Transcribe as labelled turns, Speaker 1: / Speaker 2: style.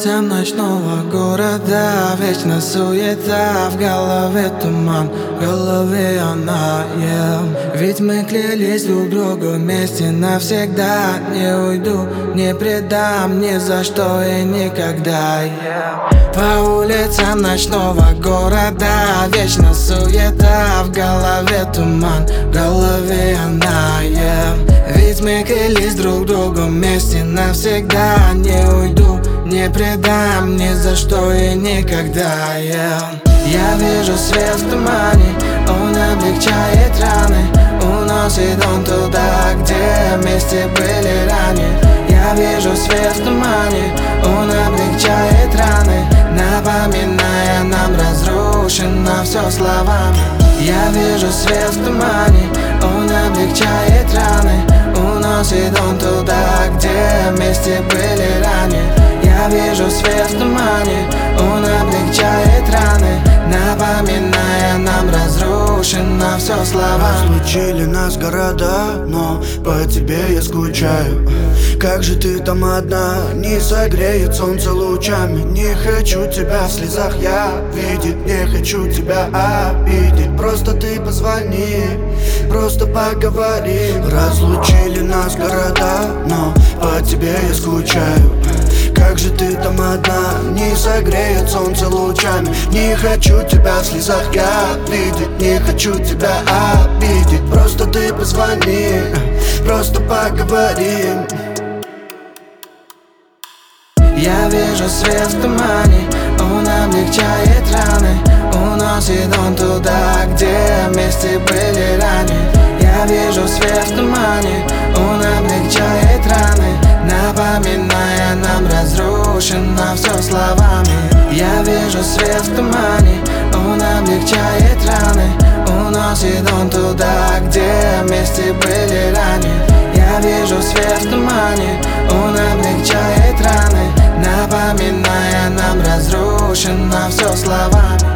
Speaker 1: улицам ночного города вечно суета, в голове туман, в голове она, Ведь мы клялись друг другу вместе навсегда. Не уйду, не предам ни за что и никогда, По улицам ночного города вечно суета, в голове туман, в голове она, Ведь мы клялись друг другу вместе навсегда. Не уйду, не предам ни за что и никогда, Я вижу свет в тумане, он облегчает раны, уносит он туда, где вместе были ранее. Я вижу свет в тумане, он облегчает раны, напоминая нам разрушено все словами. Я вижу свет в тумане, он облегчает раны, уносит он туда, где вместе были ранее. Я вижу свет в тумане, он облегчает раны, напоминая нам разрушено все словами.
Speaker 2: Разлучили нас города, но по тебе я скучаю. Как же ты там одна, не согреет солнце лучами. Не хочу тебя в слезах я видеть, не хочу тебя обидеть. Просто ты позвони, просто поговорим. Разлучили нас города, но по тебе я скучаю. Как же ты там одна, не согреет солнце лучами. Не хочу тебя в слезах я видеть, не хочу тебя обидеть. Просто ты позвони, просто поговорим.
Speaker 1: Я вижу свет в тумане, он облегчает раны, уносит он туда, где вместе были ранее. Я вижу свет в тумане, он облегчает раны, напоминая нам разрушено все словами. Я вижу свет в тумане, он облегчает раны, уносит он туда, где вместе были ранее. Я вижу свет в тумане, он облегчает раны, напоминая нам разрушено все словами.